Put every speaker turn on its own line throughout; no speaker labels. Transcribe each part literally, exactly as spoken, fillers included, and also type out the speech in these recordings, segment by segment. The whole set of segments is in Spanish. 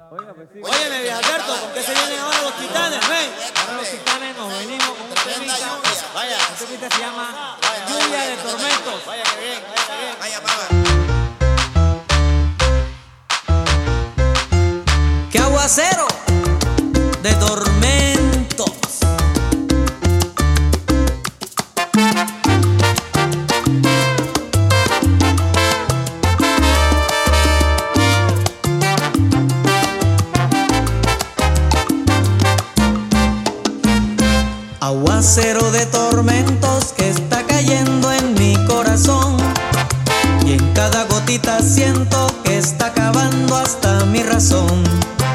Óyeme, Alberto, ¿con qué se vienen ahora los Titanes, ven?
Ahora los Titanes nos venimos con un temita.
Vaya.
Este temita se llama Lluvia de Tormentos.
Vaya que bien, vaya que bien.
Vaya, mamá.
¡Qué aguacero de tormentos! Aguacero de tormentos que está cayendo en mi corazón, y en cada gotita siento que está acabando hasta mi razón.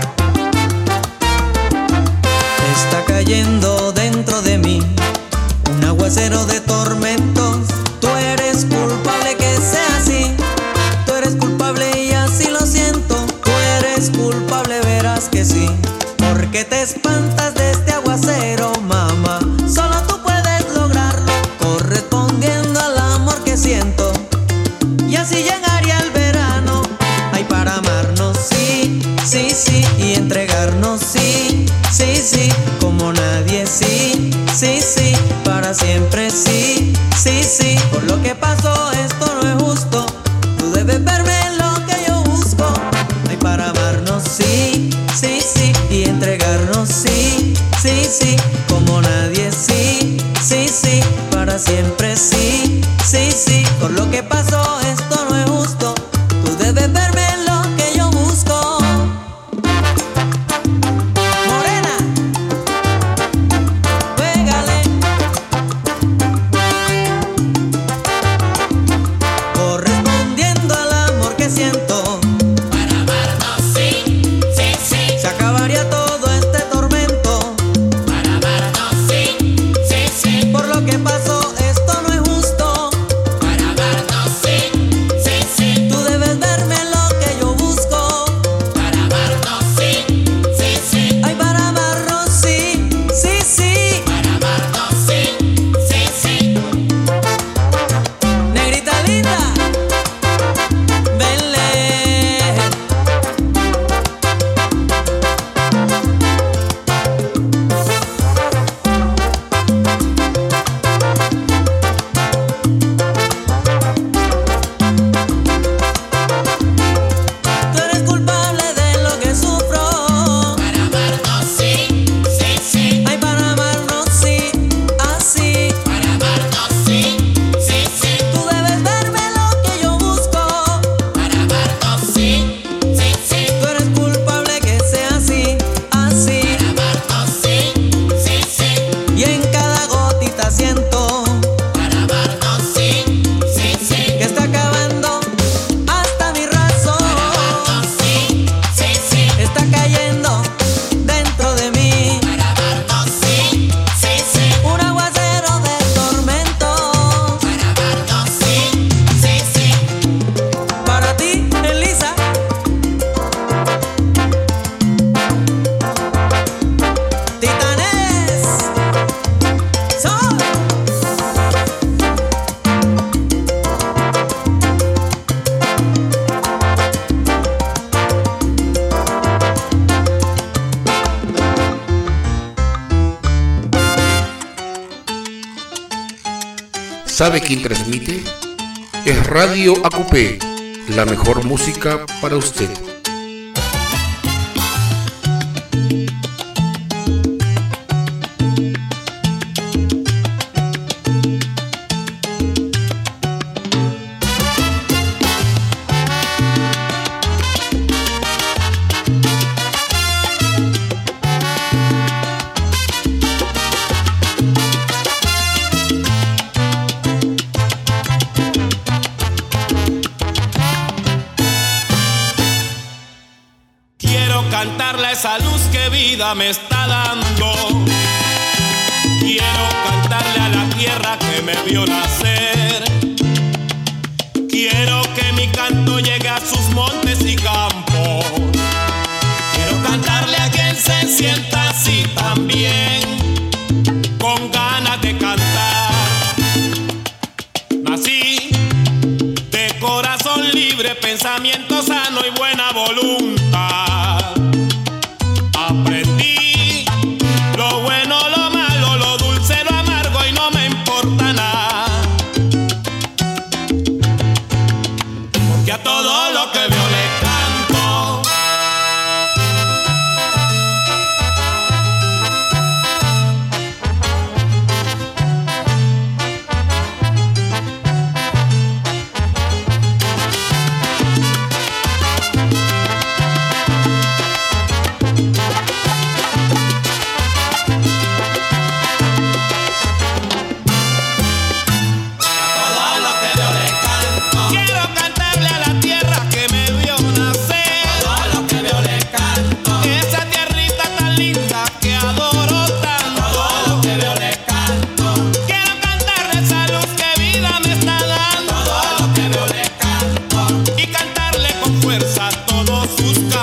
Está cayendo dentro de mí un aguacero de tormentos. Tú eres culpable que sea así, tú eres culpable y así lo siento. Tú eres culpable, verás que sí, porque te espantas de este aguacero, mamá. Solo tú puedes lograrlo, correspondiendo al amor que siento, y así llegaría el verano. Ay, para amarnos, sí, sí, sí, y entregarnos, sí, sí, sí, como nadie, sí, sí, sí, para siempre, sí, sí, sí. Por lo que pasó, esto no es justo, tú debes verme lo que yo busco. Ay, para amarnos, sí, sí, sí, y entregarnos, sí, sí, sí, como nadie, sí, sí, sí, para siempre, sí, sí, sí. Por lo que pasó, esto no es justo, tú debes verme lo que yo busco. Morena, pégale. Correspondiendo al amor que siento,
Para amarnos, sí, sí, sí.
se acabaría todo este tormento.
Para amarnos, sí, sí, sí.
Por lo que pasó, esto no es justo,
Para amarnos, sí, sí, sí.
tú debes verme lo que yo busco.
Para amarnos, sí, sí, sí.
Ay, para amarnos, sí, sí, sí.
Para amarnos, sí, sí, sí.
Negrita linda, venle. Tú eres culpable de lo que sufro.
Para amarnos, sí, sí, sí.
Ay, para amarnos, sí, así.
Para amarnos, sí, sí, sí.
Tú debes verme lo que yo busco.
Para amarnos, sí, sí, sí.
Tú eres culpable que sea así, así.
Para amarnos, sí, sí, sí.
Y en cada gotita siento
Para amarnos, sí, sí, sí.
que está acabando hasta mi razón.
Amarnos, sí, sí, sí.
Está cayendo dentro de mí
Para amarnos, sí, sí, sí.
un aguacero de tormentos.
Para amarnos, sí, sí, sí.
Para ti, Elisa. Titanes. Sol.
¿Sabe quién transmite? Es Radio Acupé, la mejor música para usted.
Quiero cantarle a esa luz que vida me está dando. Quiero cantarle a la tierra que me vio nacer. Quiero que mi canto llegue a sus montes y campos. Quiero cantarle a quien se sienta así también, con ganas de cantar. Nací de corazón libre, pensamiento sano y buena voluntad.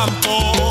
campo.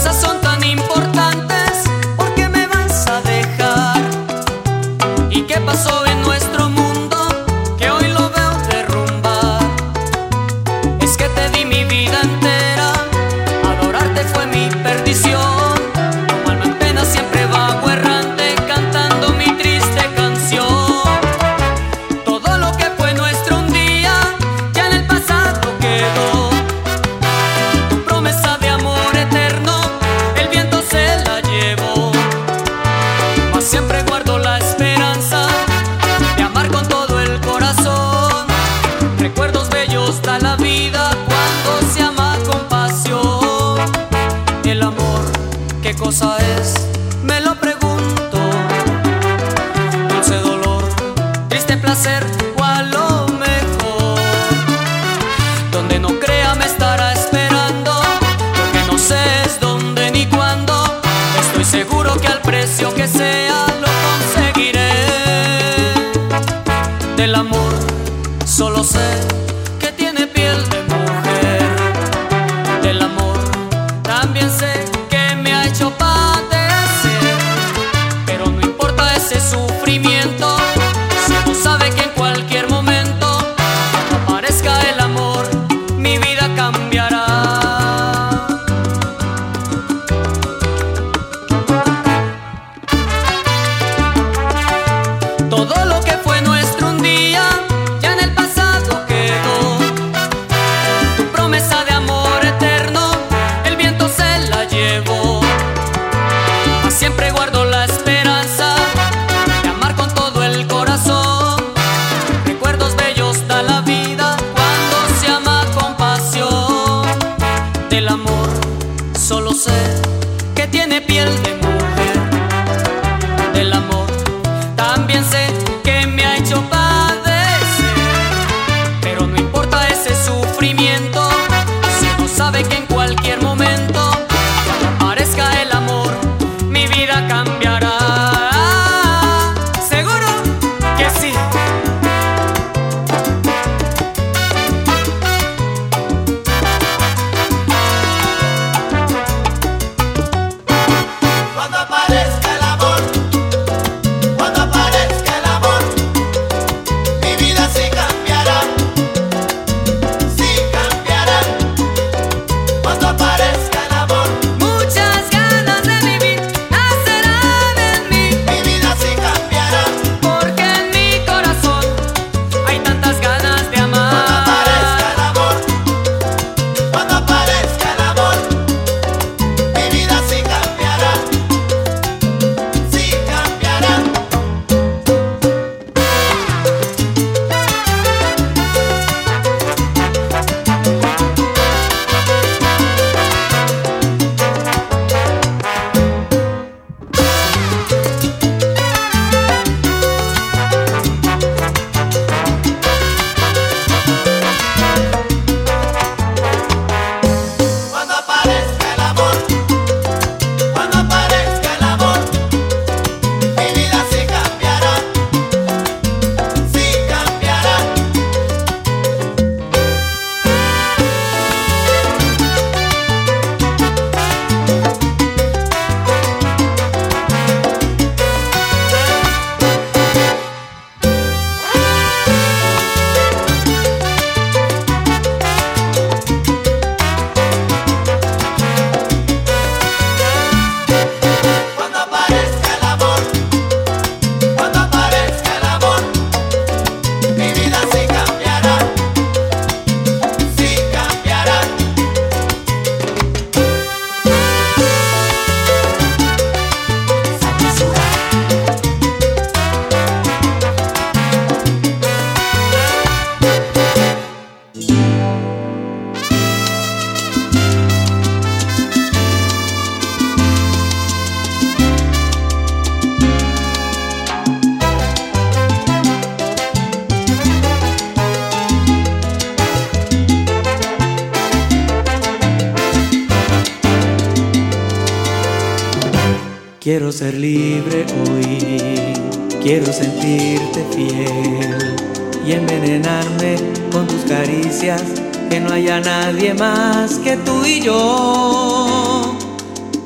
cosas son tan importantes? ¿Por qué me vas a dejar? ¿Y qué pasó en nuestro mundo que hoy lo veo derrumbar? Es que te di mi vida entera, adorarte fue mi perdición. Como alma en pena siempre vago errante, cantando mi triste canción. Todo lo que fue nuestro un día ya en el pasado quedó. Tu promesa de amor eterno el viento se la llevó. Mas siempre guardo la esperanza de amar con todo el corazón. Recuerdos bellos da la vida cuando se ama con pasión. El amor, ¿qué cosa es? Me lo pregunto. Dulce dolor, triste placer o a lo mejor donde no crea me estará esperando. Lo que no sé es dónde ni cuándo. Estoy seguro que al precio que sea lo conseguiré. Del amor solo sé que tiene piel de mujer. Del amor también sé que me ha hecho padecer. Pero no importa ese sufrimiento si uno sabe que en cualquier momento cuando aparezca el amor mi vida cambiará. Todo lo que fue nuestro un día ya en el pasado quedó. Tu promesa de amor eterno el viento se la llevó. Mas siempre guardo la esperanza de amar con todo el corazón. Recuerdos bellos da la vida cuando se ama con pasión. Del amor solo sé que tiene piel de mujer. Del amor también sé que me ha hecho padecer. Pero no importa ese sufrimiento si uno sabe que en cualquier momento cuando aparezca el amor mi vida cambiará. Seguro que sí.
Cuando aparezca el amor, cuando aparezca el amor, mi vida sí cambiará, sí cambiará. Cuando aparezca el amor,
Muchas ganas de vivir nacerán en mí,
mi vida sí cambiará.
porque en mi corazón hay tantas ganas de
Cuando aparezca
amar.
el amor, cuando aparezca el amor, mi vida sí cambiará, sí cambiará. Cuando aparezca el amor, cuando aparezca el amor, mi vida sí cambiará, sí cambiará. Cuando aparezca el amor, cuando aparezca el amor, mi vida sí cambiará, sí cambiará.
Quiero ser libre hoy, quiero sentirte fiel y envenenarme con tus caricias, que no haya nadie más que tú y yo.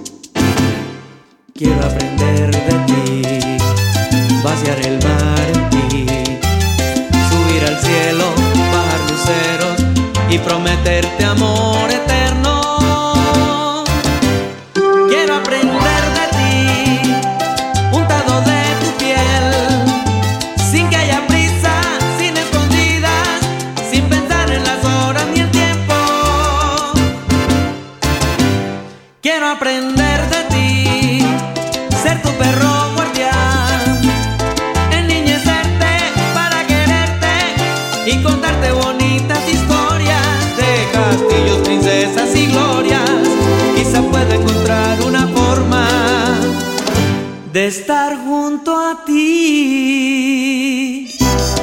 quiero aprender de ti, vaciar el mar en ti, subir al cielo, bajar luceros y prometerte amor eterno. Quiero aprender de ti, untado de tu piel, sin que haya prisa, sin escondidas, sin pensar en las horas ni el tiempo. Quiero aprender de ti, ser tu perro guardián, enniñecerte para quererte y contarte bonitas historias de castillos, princesas y glorias. Quizá pueda encontrar una forma de estar junto a ti.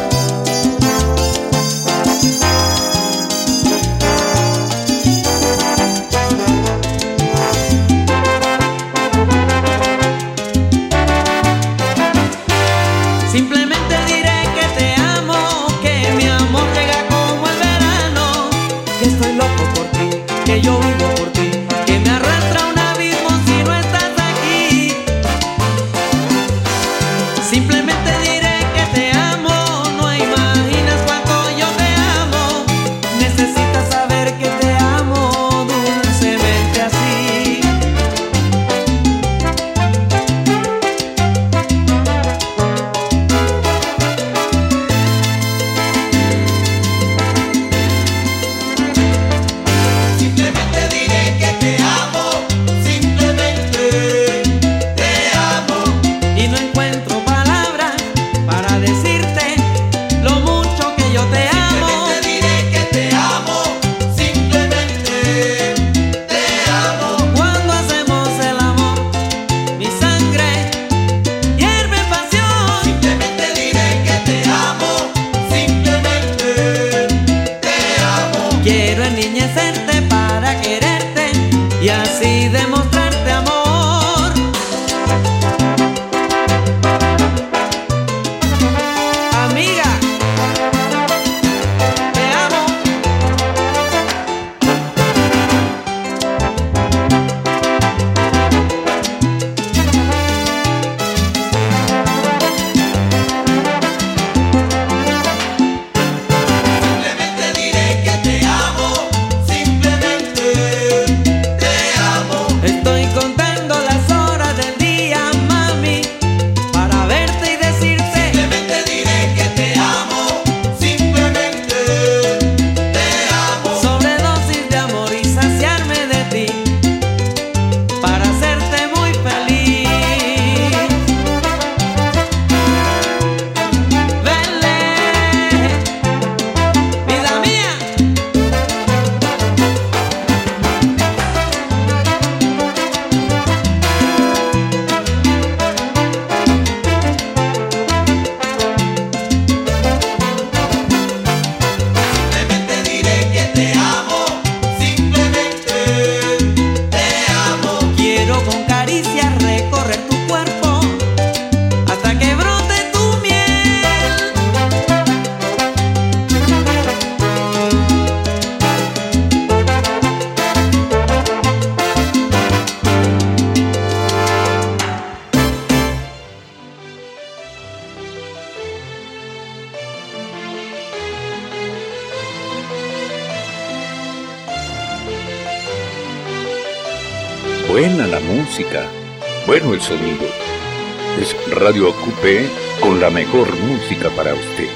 Simplemente diré que te amo, que mi amor llega como el verano, que estoy loco por ti, que yo vivo por ti, que me arrastra un abismo si no estás aquí. Simplemente diré que te amo, no imaginas cuánto yo te amo. Necesitas saber que te amo dulcemente así.
Simplemente diré que te amo, simplemente te amo.
Y no encuentro palabras para decirte lo mucho que yo te amo.
Simplemente diré que te amo, simplemente te amo.
Cuando hacemos el amor, mi sangre hierve pasión.
Simplemente diré que te amo, simplemente te amo.
Quiero enniñecerte para quererte y así demostrarte amor. Amiga, te amo.
Simplemente diré que te amo, simplemente te amo.
Estoy contando las horas del día, mami, para verte y decirte
Simplemente diré que te amo, simplemente te amo.
sobredosis de amor y saciarme de ti para hacerte muy feliz. Vele, vida mía.
Simplemente diré que te amo, simplemente te amo.
Quiero con caricias recorrer tu cuerpo hasta que brote tu miel.
Buena la música, bueno el sonido. Es Radio A Q P con la mejor música para usted.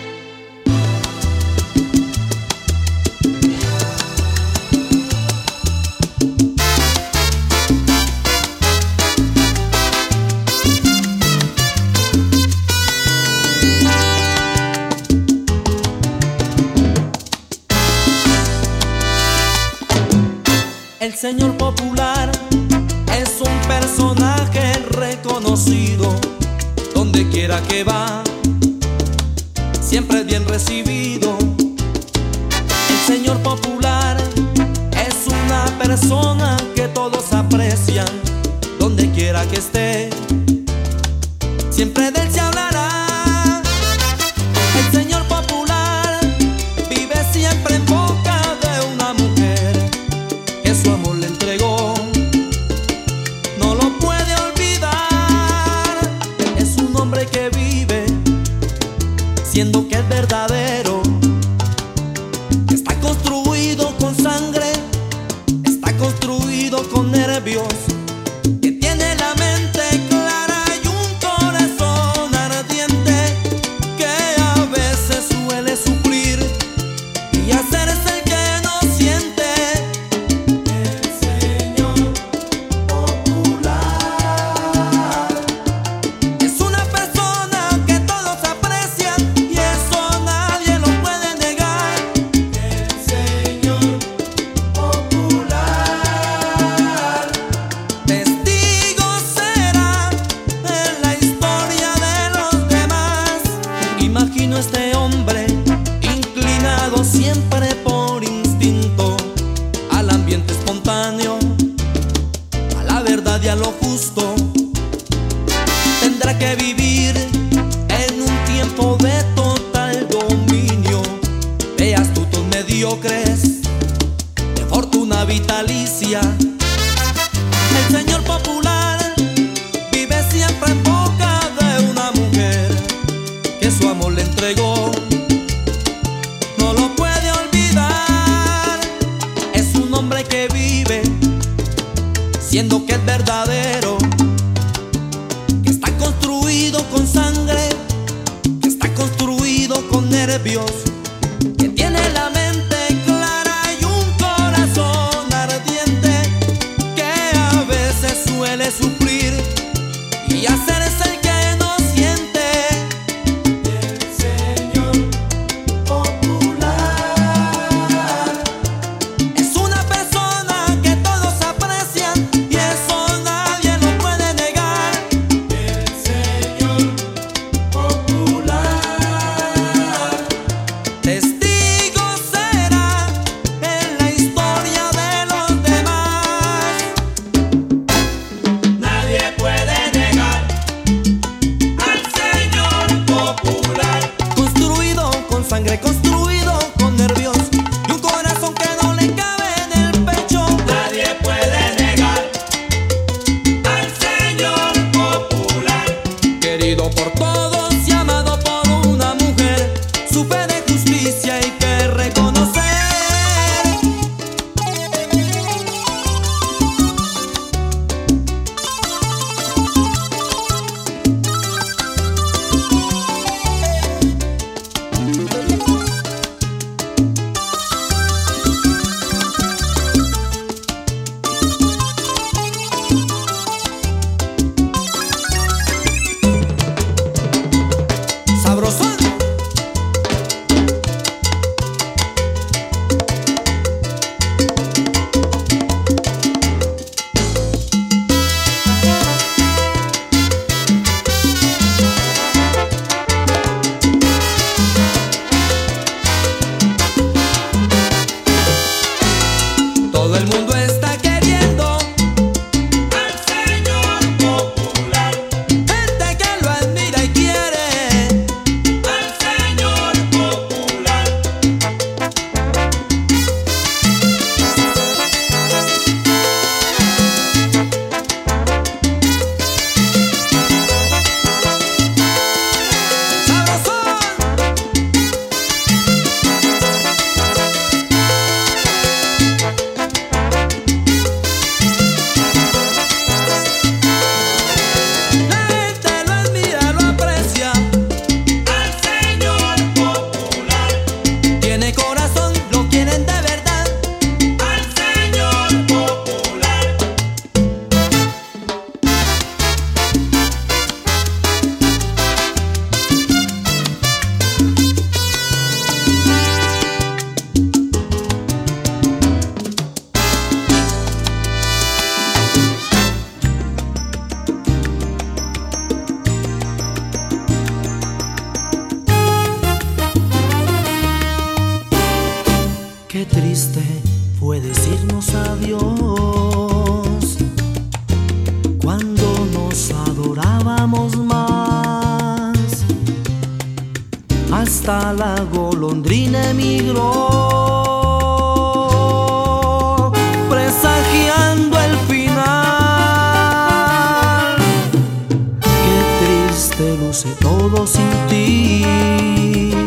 El señor popular es un personaje reconocido, donde quiera que va, siempre es bien recibido. El señor popular es una persona que todos aprecian, donde quiera que esté, siempre de él se hablará. El señor popular vive siempre en boca de una mujer que su amor le entregó, no lo puede olvidar. siendo que es verdadero, que está construido con sangre, está construido con nervios, que tiene la mente clara y un corazón ardiente, que a veces suele sufrir y hacerse el que no siente. El señor popular es una persona que todos aprecian y eso nadie lo puede negar. El señor popular testigo será en la historia de los demás. Imagino este hombre inclinado siempre por instinto al ambiente espontáneo, a la verdad y a lo justo. Tendrá que vivir en un tiempo de total dominio de astutos mediocres, de fortuna vitalicia. El señor popular vive siempre en boca de una mujer que su amor le entregó. No lo puede olvidar. Es un hombre que vive siendo que es verdadero, que está construido con sangre, que está construido con nervios, que tiene la mente clara y un corazón ardiente, que a veces suele sufrir y hacerse el que no siente. El señor popular es una persona que todos aprecian y eso nadie lo puede negar. El señor popular testigo será en la historia de los demás.
Nadie puede negar al señor popular.
Construido con sangre, construido con nervios y un corazón que no le cabe en el pecho.
Nadie puede negar al señor popular.
Querido por todos y amado por una mujer, su fe de justicia hay que reconocer. Sabrosón. Todo el mundo está queriendo
Al señor popular.
gente que lo admira y quiere.
Al señor popular.
¡Sabrosón! La gente lo admira, lo aprecia,
Al señor popular.
tiene corazón, lo quieren de verdad.
Al señor popular.
Qué triste fue decirnos adiós cuando nos adorábamos más. Hasta la golondrina emigró, presagiando el final. Qué triste luce todo sin ti.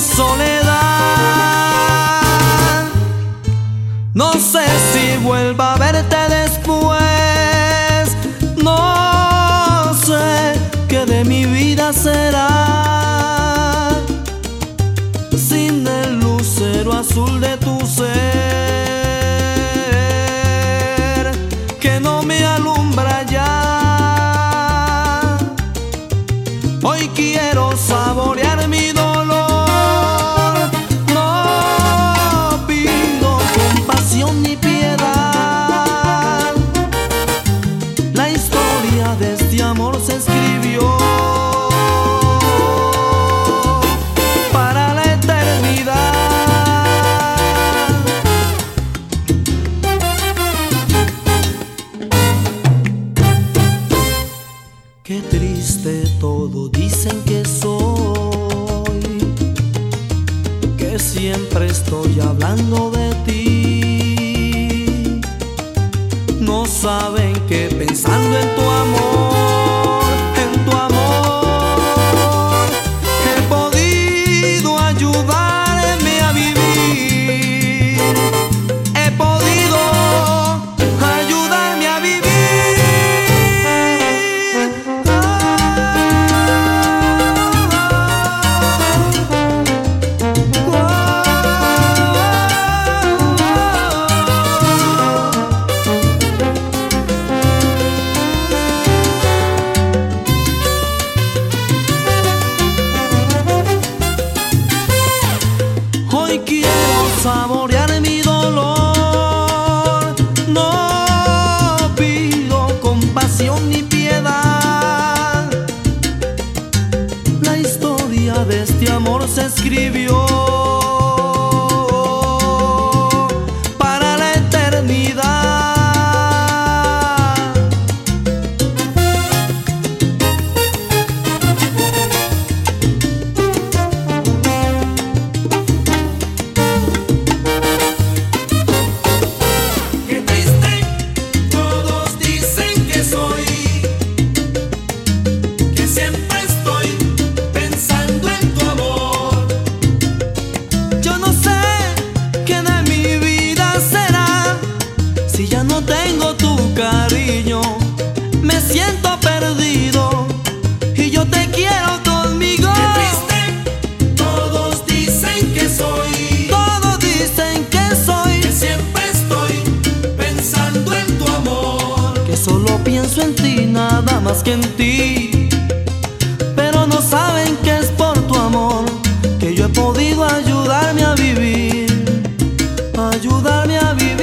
soledad. No sé si vuelva a verte después, no sé qué de mi vida será sin el lucero azul de tu ser, que no me alumbra ya. Hoy quiero saborear mi dolor, no pido compasión ni piedad. La historia de este amor se escribió para la eternidad. Qué triste todo dicen que soy, que siempre estoy hablando de ti. No saben que pensando en tu amor, en tu amor, he podido ayudarme a vivir. He podido ayudarme a vivir. Hoy quiero saborear mi dolor, no pido compasión ni piedad. La historia de este amor se escribió para la eternidad.
Qué triste, todos dicen que soy, que siempre estoy pensando en tu amor.
Yo no sé qué de mi vida será si ya no tengo tu cariño. Me siento perdido y yo te quiero conmigo.
Qué triste, todos dicen que soy,
Todos dicen que soy,
que siempre estoy pensando en tu amor.
que solo pienso en ti, nada más que en ti. Pero no saben que es por tu amor que yo he podido ayudarme a vivir, ayudarme a vivir.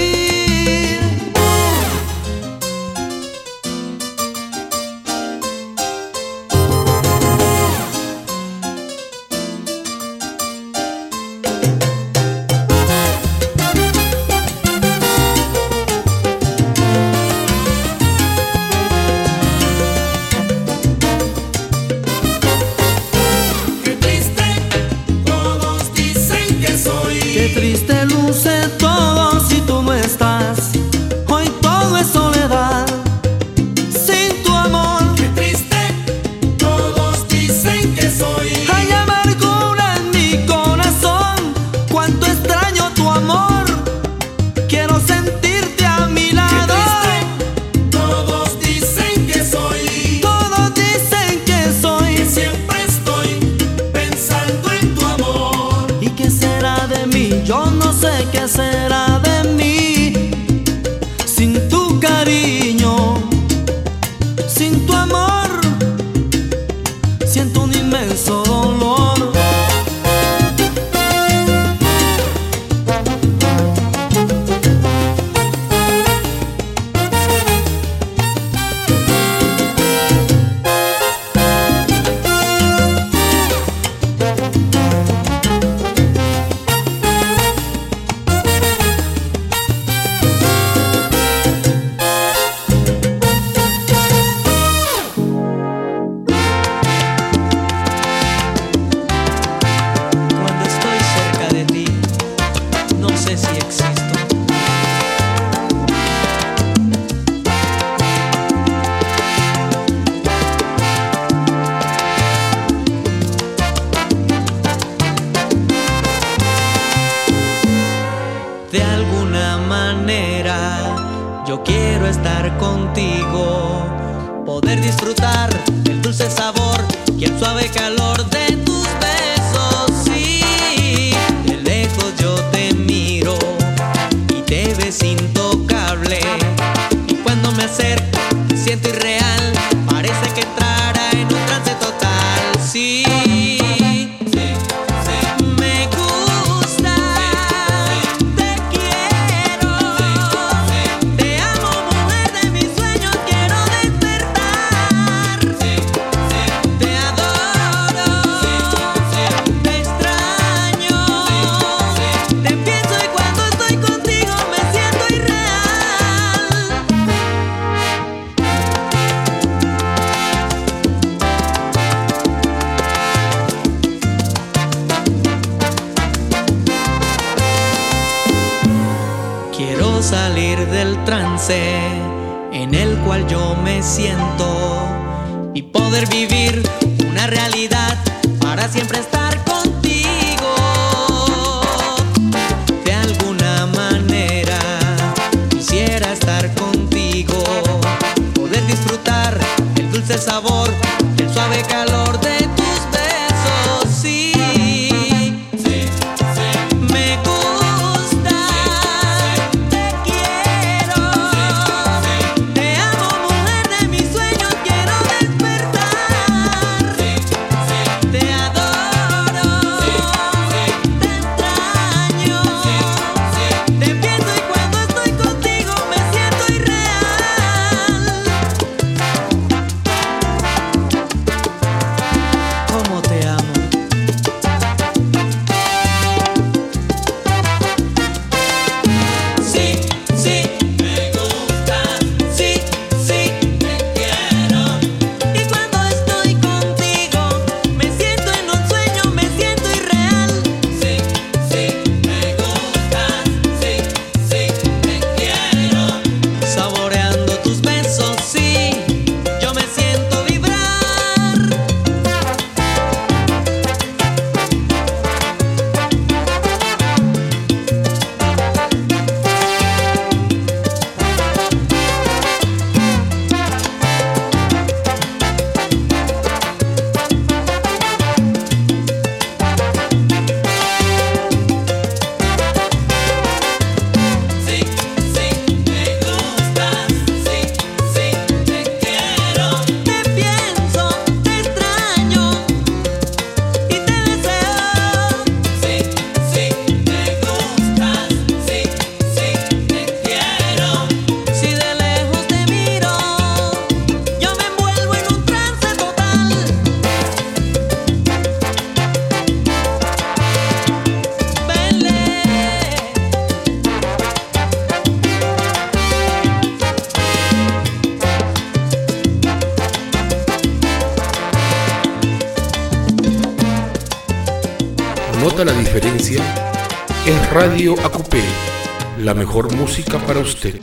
Qué triste, todos dicen que soy,
Qué triste luce todo si tú no estás. Hoy todo es soledad sin tu amor.
qué triste, todos dicen que soy,
Hay amargura en mi corazón, cuánto extraño tu amor. Quiero sentirte a mi
qué
lado.
triste, todos dicen que soy,
Todos dicen que
que
soy.
siempre estoy pensando en tu amor.
¿Y qué será de mí? Yo no sé qué será de mí sin tu cariño, sin tu amor. Siento un inmenso dolor. yo quiero estar contigo, poder disfrutar el dulce sabor y el suave calor de tus besos. Sí, de lejos yo te miro y te ves intocable, y cuando me acerco te siento irreal, parece que entrara en un trance total. Sí. Salir del trance en el cual yo me siento y poder vivir una realidad para siempre estar contigo. De alguna manera quisiera estar contigo, poder disfrutar el dulce sabor, el suave calor de tus besos. Sí.
¿Nota la diferencia? Es Radio Acupé, la mejor música para usted.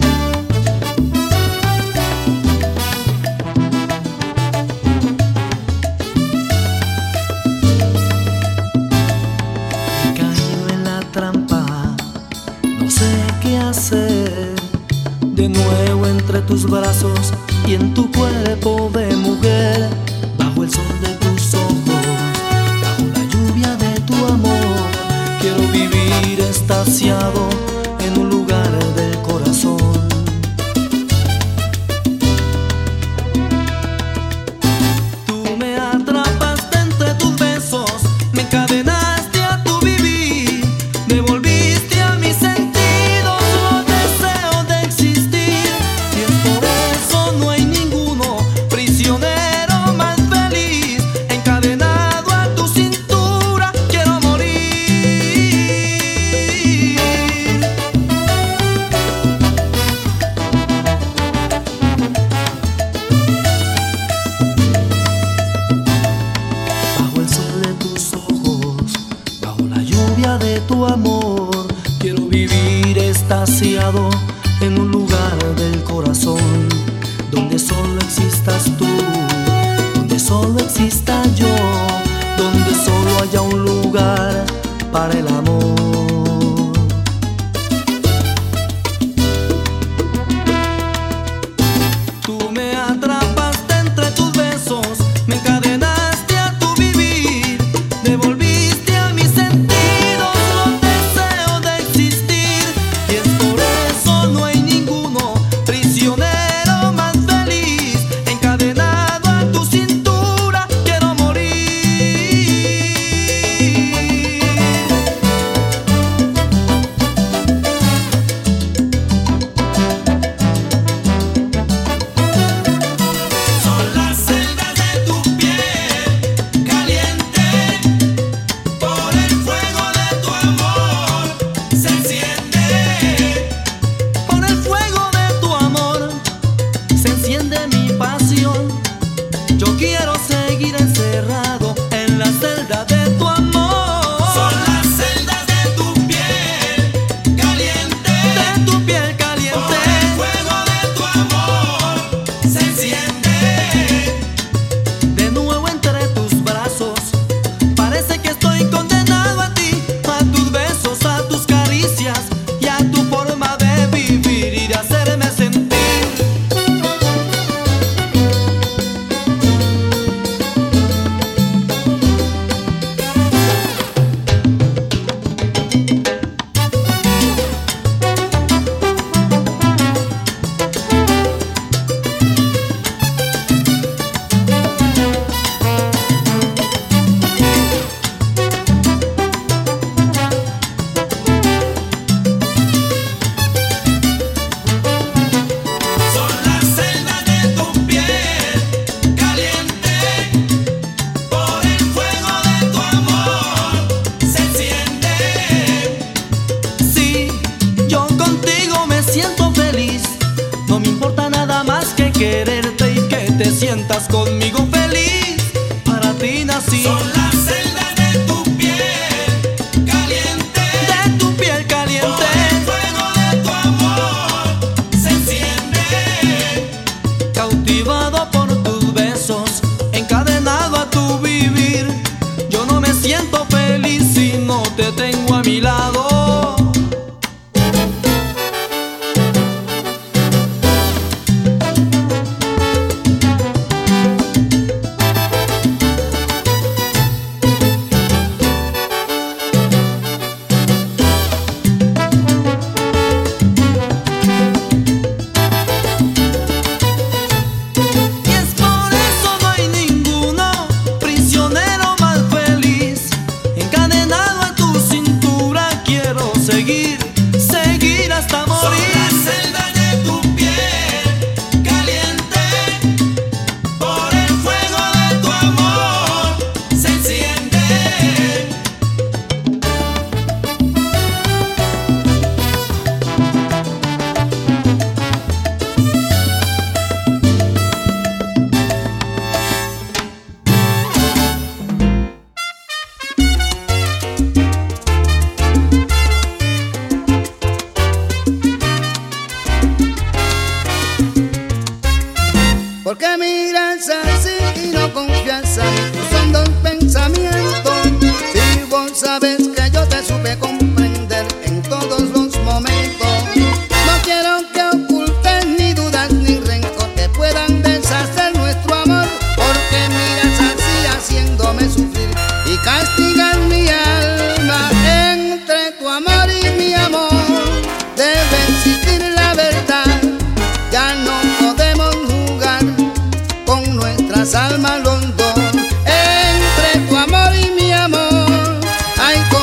He caído en la trampa, no sé qué hacer. De nuevo entre tus brazos y en tu cuerpo de mujer, bajo el sol de tus ojos, bajo la lluvia de tu amor, quiero vivir extasiado en un lugar del corazón. Tú me atrapaste entre tus besos, me encadenaste a tu vivir, me volviste a mis sentidos, los deseo de existir, y es por eso no hay ninguno prisionero más feliz, encadenado a tu cintura, quiero morir. Bajo el sol de tus ojos, bajo la lluvia de tu amor, quiero vivir extasiado en un lugar del corazón, donde solo existas tú, donde solo exista yo, donde solo haya un lugar para el amor. sientas conmigo feliz, para ti nací.
Son las celdas de tu piel caliente,
de tu piel caliente.
Por el fuego de tu amor se enciende.
Cautivado por tus besos, encadenado a tu vivir. Yo no me siento feliz si no te tengo a mi lado. Seguir, seguir hasta morir.
Son las celdas de tu piel caliente, por el fuego de tu amor se enciende.
¿Por qué miras así y no confías a tus hondos pensamientos? Si vos sabes que yo te supe comprender en todos los momentos. No quiero que ocultes ni dudas ni rencor que puedan deshacer nuestro amor. Porque miras así haciéndome sufrir y castigas mi alma. Entre tu amor y mi amor debe existir la verdad. Ya no podemos jugar con nuestras almas los dos. Entre tu amor y mi amor hay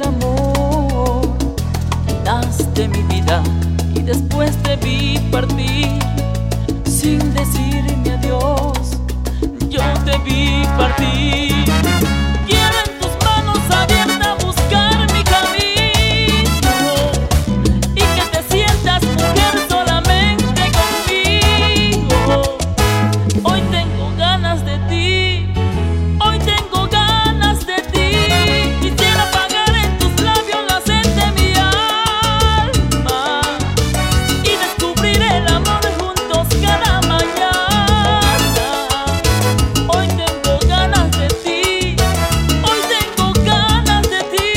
amor. Llenaste mi vida y después te vi partir sin decirme adiós. Yo te vi partir. Quiero en tus manos abiertas buscar mi camino y que te sientas mujer solamente conmigo. Hoy tengo ganas de ti, hoy tengo ganas de ti. Quisiera apagar en tus labios la sed de mi alma y descubrir el amor juntos cada mañana. Hoy tengo ganas de ti, hoy tengo ganas de ti.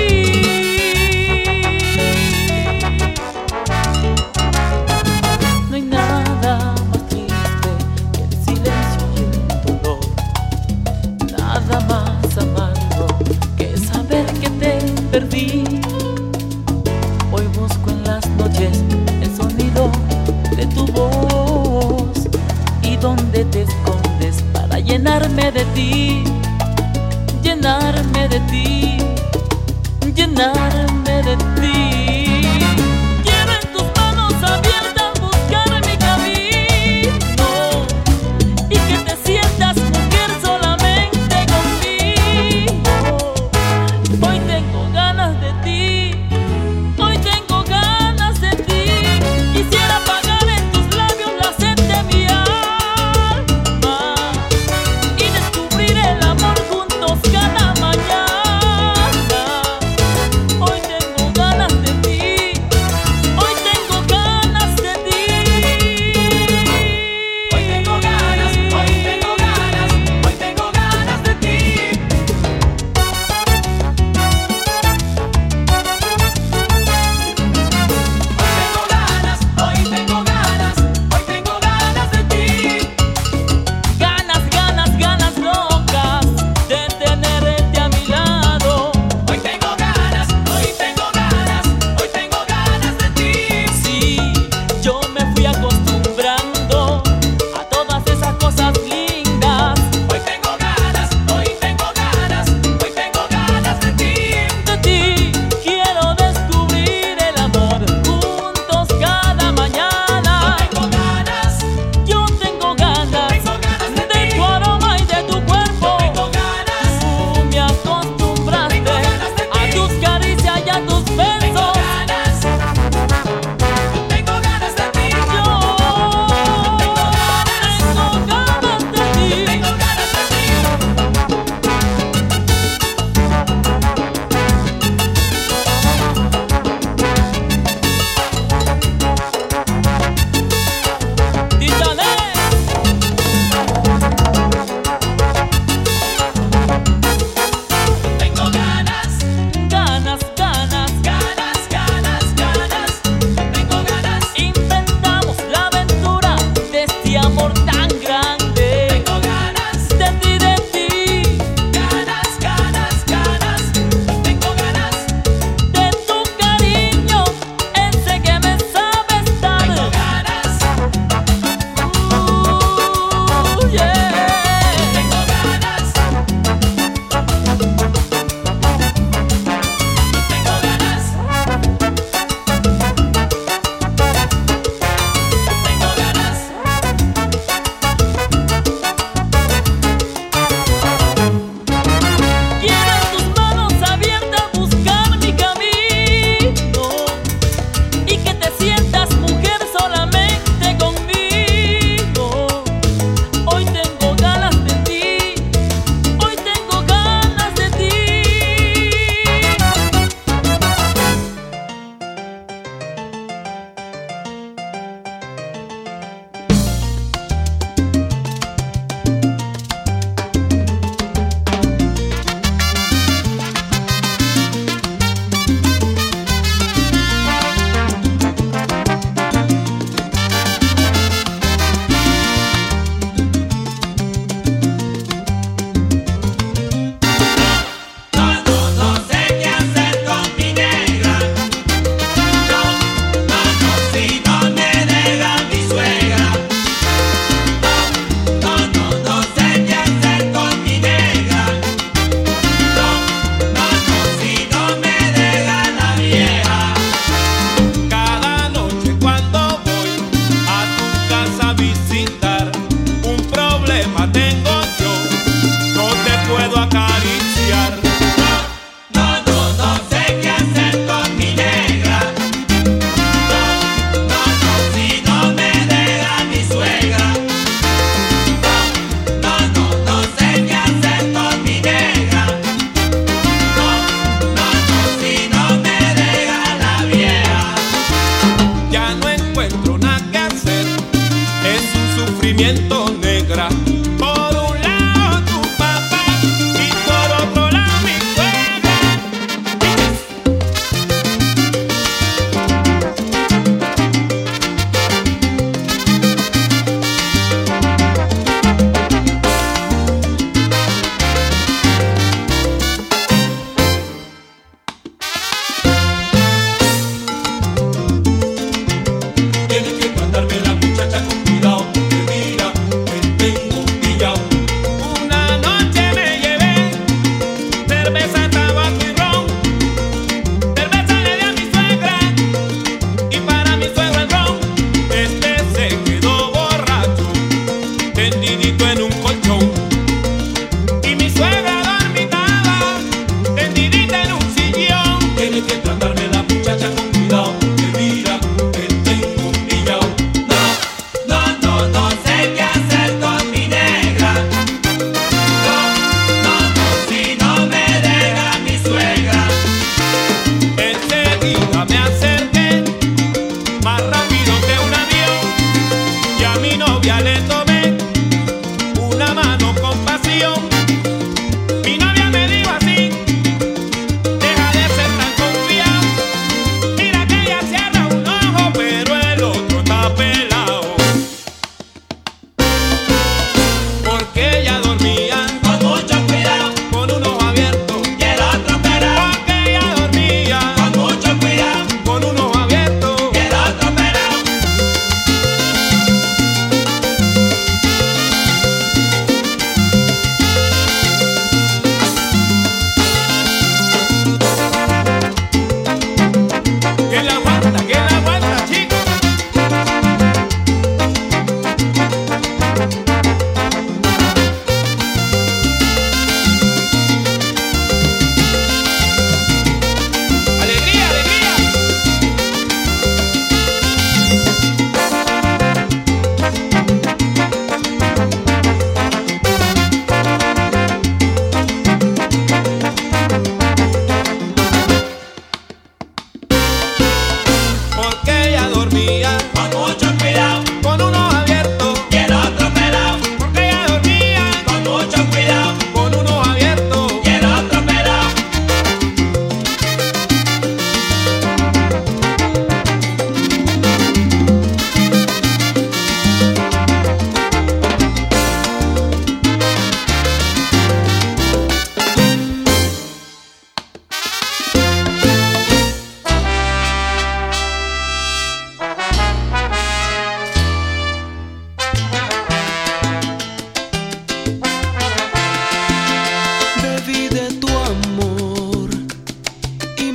No hay nada más triste que el silencio y un dolor, nada más amargo que saber que te perdí. Hoy busco en las noches el sonido de tu voz y donde te escondes para llenarme de ti, llenarme de ti, llenarme de ti. Quiero en tus manos abiertas buscar mi camino y que te sientas mujer solamente conmigo. Hoy tengo ganas de ti, hoy tengo ganas de ti. Quisiera apagar en tus labios la sed de mi alma y descubrir el amor juntos cada mañana.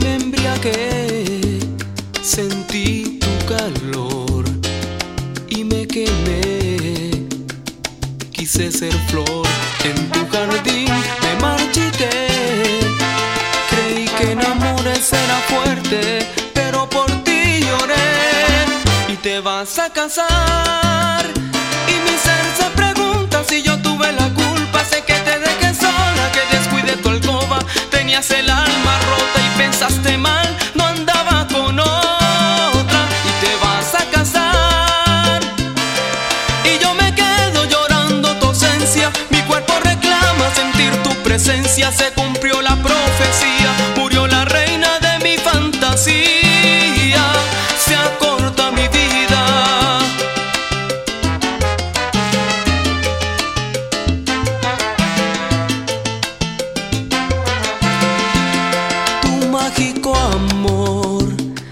me embriagué, sentí tu calor y me quemé. Quise ser flor en tu jardín, me marchité. Creí que en amores era fuerte, pero por ti lloré. Y te vas a casar y mi ser se pregunta si yo tuve la culpa. Sé que te dejé sola, que descuidé tu alcoba. Tenías el alma rota y pensaste mal, no andaba con otra. Y te vas a casar y yo me quedo llorando tu ausencia. Mi cuerpo reclama sentir tu presencia. Se cumplió la profecía, murió la reina de mi fantasía. Se acorta mi vida. Tu mágico amor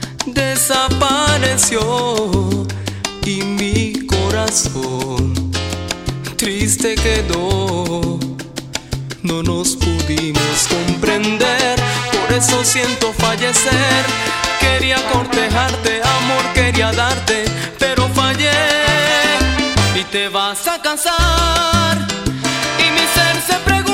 desapareció y mi corazón triste quedó. No nos pudimos comprender, por eso siento fallecer. Quería cortejarte, amor quería darte, pero fallé. Y te vas a casar y mi ser se pregunta